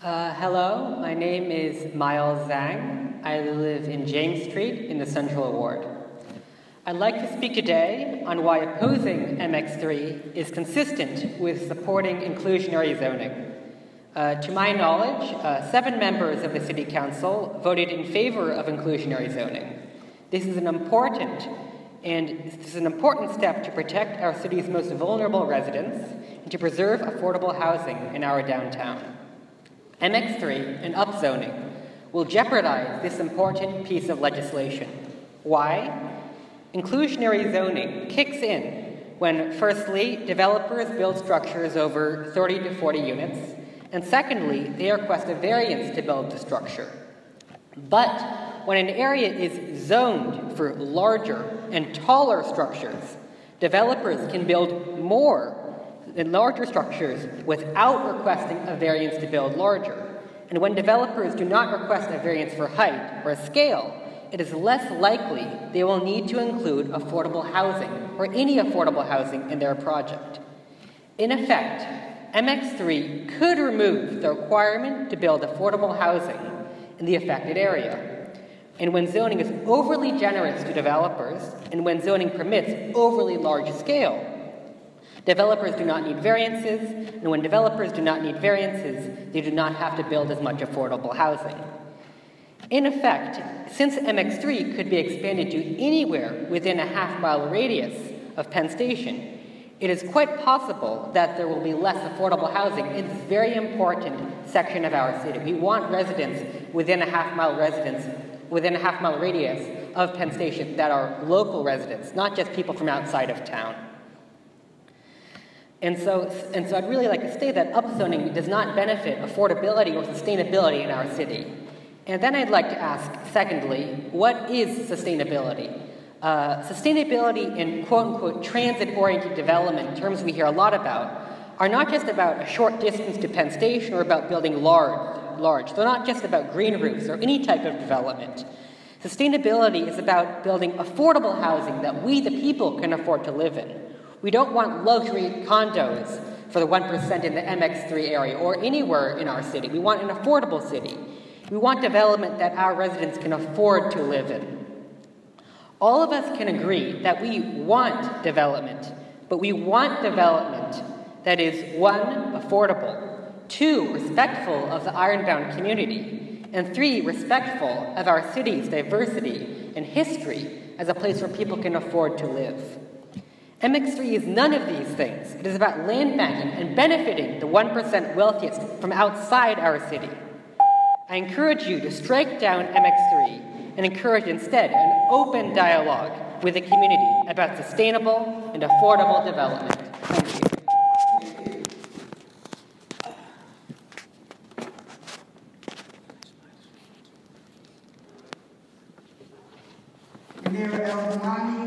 Hello, my name is Miles Zhang. I live in James Street in the Central Ward. I'd like to speak today on why opposing MX3 is consistent with supporting inclusionary zoning. To my knowledge, 7 members of the City Council voted in favor of inclusionary zoning. This is an important step to protect our city's most vulnerable residents and to preserve affordable housing in our downtown. MX3 and upzoning will jeopardize this important piece of legislation. Why? Inclusionary zoning kicks in when, firstly, developers build structures over 30 to 40 units, and secondly, they request a variance to build the structure. But when an area is zoned for larger and taller structures, developers can build more and larger structures without requesting a variance to build larger. And when developers do not request a variance for height or scale, it is less likely they will need to include affordable housing or any affordable housing in their project. In effect, MX3 could remove the requirement to build affordable housing in the affected area. And when zoning is overly generous to developers, and when zoning permits overly large scale, developers do not need variances, and when developers do not need variances, they do not have to build as much affordable housing. In effect, since MX3 could be expanded to anywhere within a half-mile radius of Penn Station, it is quite possible that there will be less affordable housing in this very important section of our city. We want residents within a half-mile radius of Penn Station that are local residents, not just people from outside of town. And so I'd really like to state that upzoning does not benefit affordability or sustainability in our city. And then I'd like to ask, secondly, what is sustainability? Sustainability in quote-unquote transit-oriented development, terms we hear a lot about, are not just about a short distance to Penn Station or about building large. They're not just about green roofs or any type of development. Sustainability is about building affordable housing that we, the people, can afford to live in. We don't want luxury condos for the 1% in the MX3 area or anywhere in our city. We want an affordable city. We want development that our residents can afford to live in. All of us can agree that we want development, but we want development that is 1, affordable, 2, respectful of the ironbound community, and 3, respectful of our city's diversity and history as a place where people can afford to live. MX3 is none of these things. It is about land banking and benefiting the 1% wealthiest from outside our city. I encourage you to strike down MX3 and encourage instead an open dialogue with the community about sustainable and affordable development. Thank you. Mayor El-Banani.